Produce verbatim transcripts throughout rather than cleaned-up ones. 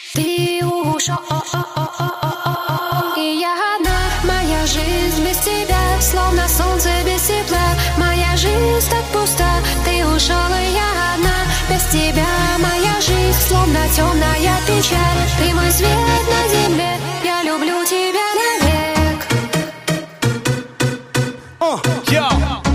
Ты ушел, и я одна. Моя жизнь без тебя, словно солнце без тепла. Моя жизнь так пуста. Ты ушел, и я одна. Без тебя моя жизнь, словно темная печаль. Ты мой свет на земле, я люблю тебя навек. uh, yeah.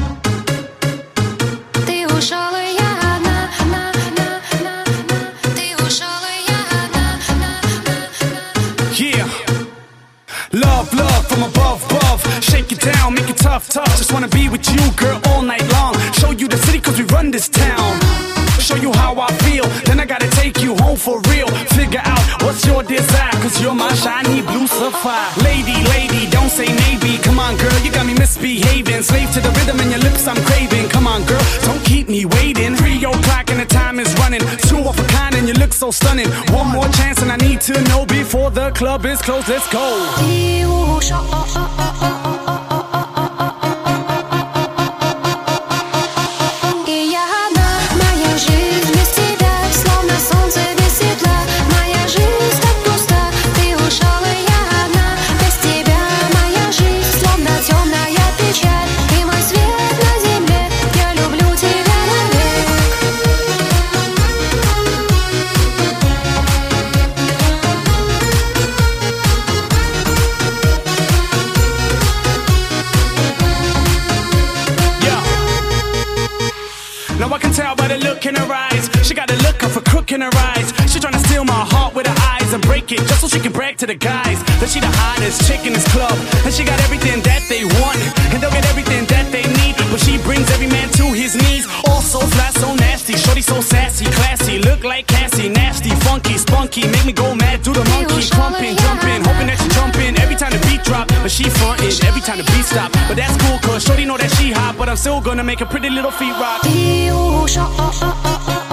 Ты ушел, и я одна, на, на, на, на. Ты ушел, и я одна, на, на, на. Yeah. Love, love from above, above. Shake it down, make it tough, tough. Just wanna be with you, girl, all night long. Show you the city cause we run this town. Show you how I feel, then I gotta take you home for real. Figure out what's your desire, cause you're my shiny blue sapphire. Lady, lady, don't say maybe. Come on, girl, you got me misbehaving. Slave to the rhythm and your lips I'm craving. Come on, girl, don't keep me waiting. Three o'clock and the time is running. Two off a kind and you look so stunning. One more chance and I need to know before the club is closed. Let's go. Ты ушел, и я одна. Моя жизнь без тебя, словно солнце без тепла. Моя жизнь так пуста. Ты ушел, и я одна. Без тебя моя жизнь, словно темная печаль. Ты мой свет на земле, я люблю тебя навек. Now I can tell by the look in her eyes. She got a look of a crook in her eyes. She tryna steal my heart with her eyes and break it just so she can brag to the guys that she the hottest chick in this club. And she got everything that they want, and they'll get everything that they need. But she brings every man to his knees. All so fly, so nasty. Shorty so sassy, classy. Look like Cassie, nasty, funky, spunky. Make me go mad, do the monkey. Pumping, jumping, hoping that she jumping every time the beat drop. But she frontin' every time the beat stop. But that's cool cause Shorty know that she hot. But I'm still gonna make her pretty little feet rock. Ты ушел,